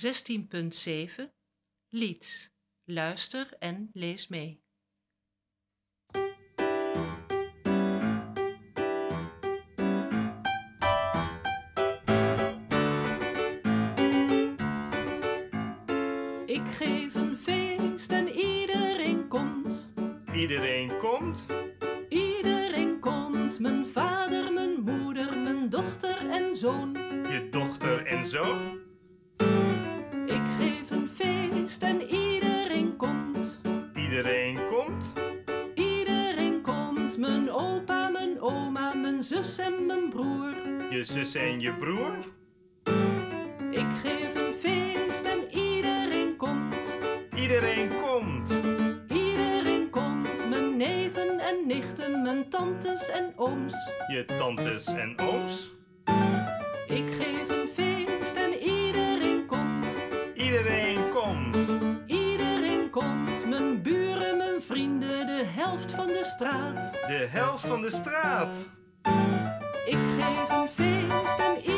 16.7 Lied. Luister en lees mee. Ik geef een feest en iedereen komt. Iedereen komt? Iedereen komt, mijn vader, mijn moeder, mijn dochter en zoon. Je dochter en zoon? Ik geef een feest en iedereen komt. Iedereen komt? Iedereen komt, mijn opa, mijn oma, mijn zus en mijn broer. Je zus en je broer? Ik geef een feest en iedereen komt. Iedereen komt? Iedereen komt, mijn neven en nichten, mijn tantes en ooms. Je tantes en ooms? Ik geef een feest en iedereen komt. Iedereen komt? Iedereen komt, mijn buren, mijn vrienden, de helft van de straat. De helft van de straat? Ik geef een feest en